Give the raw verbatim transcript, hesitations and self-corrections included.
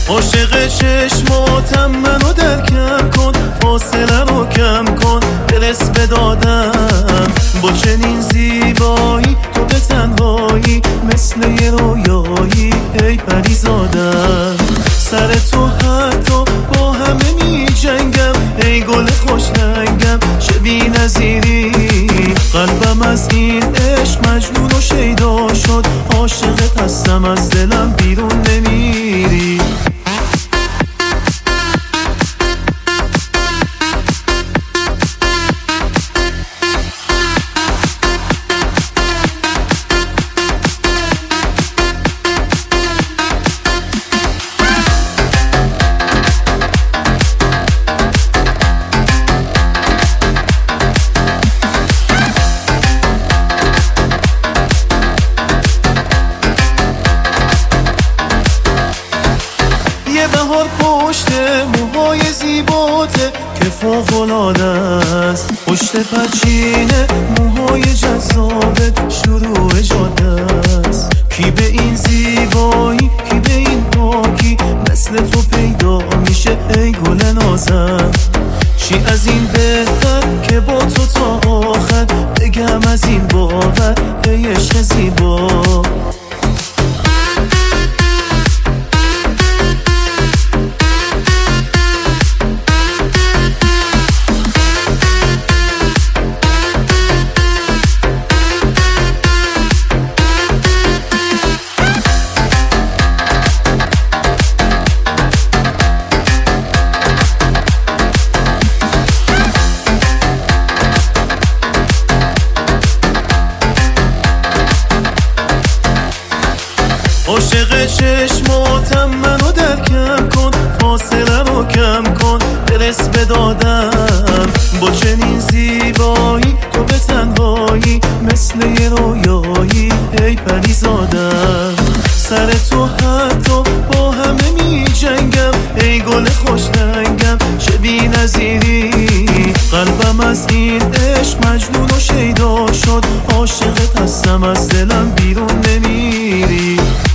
عاشق چشماتم منو درکم کن، فاصله رو کم کن، برس به دادم. با چنین زیبایی تو به تنهایی مثل یه رویایی ای پریزادم. سر تو حتی با همه می جنگم ای گل خوش رنگم چه بی نظیری. قلبم از این عشق مجنون و شیدا شد، عاشقت هستم از دلم بیرون نمیری. بهار پشت موهای زیباته که فوق‌العاده است، پشت پرچینه موهای جذابت شروع جاده است. کی به این زیبایی کی به این پاکی مثل تو پیدا میشه ای گل نازم. چی از این بهتر که با تو تا آخر بگم از این باور ای عشق زیبا. عاشق چشماتم منو درکم کن، فاصله رو کم کن، برس به دادم. با چنین زیبایی تو به تنهایی مثل یه رویایی ای پریزادم. سر تو حتی با همه می جنگم ای گل خوش رنگم چه بی نظیری. قلبم از این عشق مجنون و شیدا شد، عاشقت هستم از دلم بیرون نمیری.